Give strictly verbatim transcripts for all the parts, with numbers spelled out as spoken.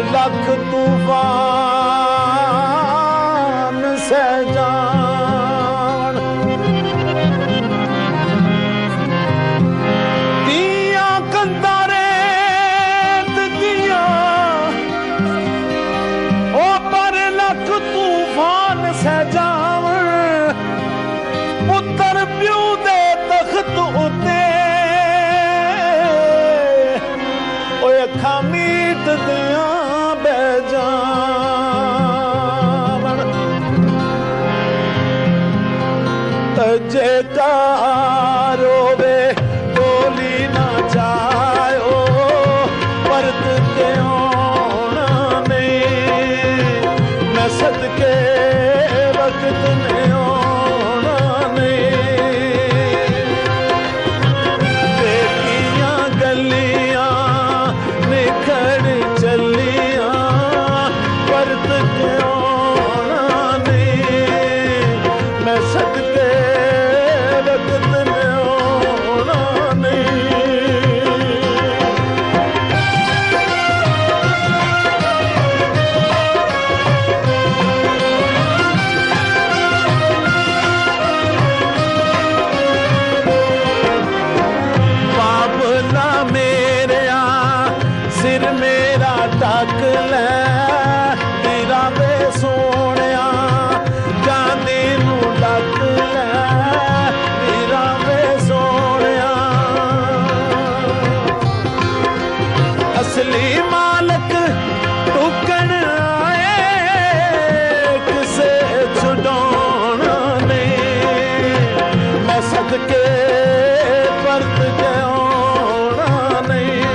लख तूफान सहजान दिया कंधारे दिया ओ पर लख तूफान सहजावन पुत्र प्यू दे तख्त उते अखा मीट दिया बेजान जयकार होवे बोली ना जायो परत के आना नहीं मैं सदके वक्त में आना नहीं देखिया गलियां निखड़ चलिया परत के आना नहीं मैं सदके वक्त में आना नहीं बाबला मेरे सिर मेरा टक लै तेरा वे सोनिया जाने नू डक लै तेरा वे सोनिया असली मालक टुकन आए किसे छुड़ाना नहीं मैं सदके परत के आना नहीं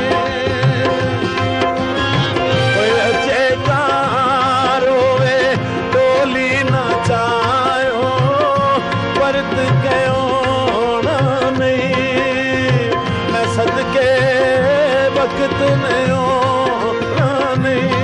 परत के आना नहीं मैं सदके वक्त में आना नहीं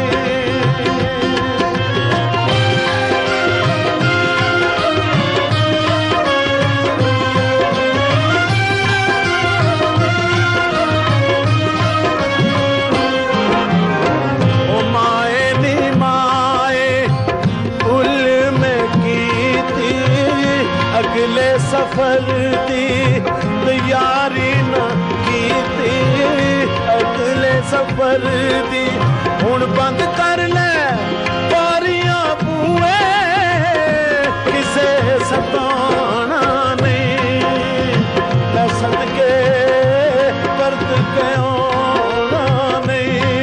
ओ माए नी माए उल में की थी अगले सफर दी तैयारी न की थी अगले सफर दी हुण बंद कर ले बारियां बूए किसे सताना नहीं मैं सदके परत के आना नहीं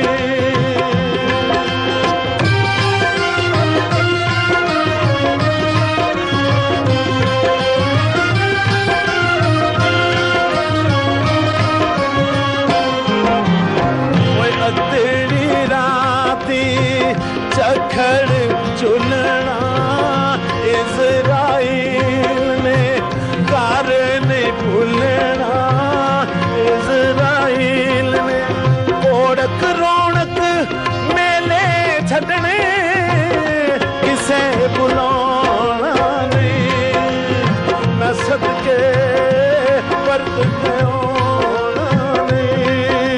अधड़ी राती चखड़ चुनना इज़राइल ने कार ने भूलना इज़राइल ने ओढ़क रौनक मेले छड़ने किसे बुलाना नहीं मैं सदके परत के आना नहीं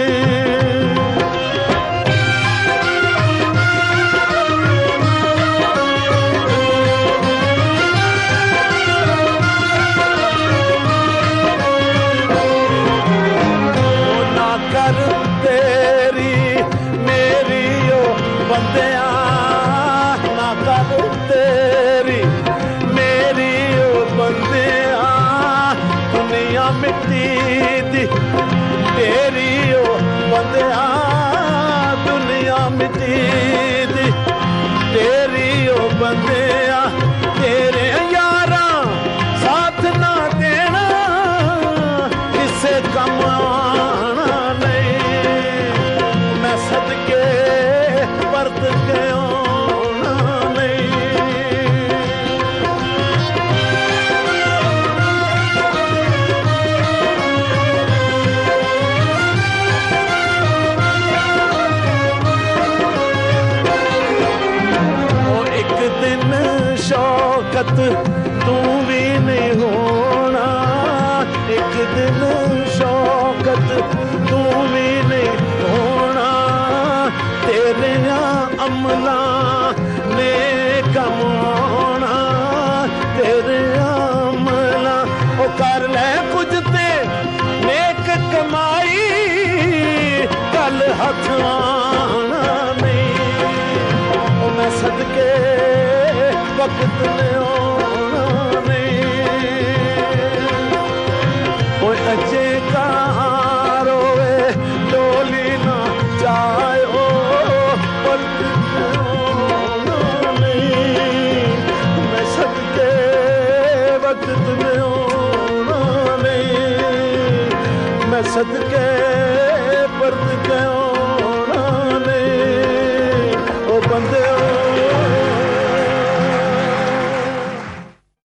तेरी मेरी ओ बंदिया ना कर तेरी मेरी ओ बंदिया दुनिया मिट्टी दी तेरी ओ बंदिया दुनिया मिट्टी दी तेरी ओ बंदिया तेरे यारा साथ ना देना किसे कम सदके परत के आना शौकत तू भी नहीं होना, एक दिन शौकत तू भी नहीं होना, तेरे यहाँ अमला ने कमाना तेरे अमला ओ कर ले कुछ ते नेक कमाई कल हथ आना नहीं ओ मैं सदके वक्त ने आना नहीं ओ अजे कहाँ रोए डोली ना जाओ पर नहीं मैं सदके वक्त में आना नहीं मैं सदके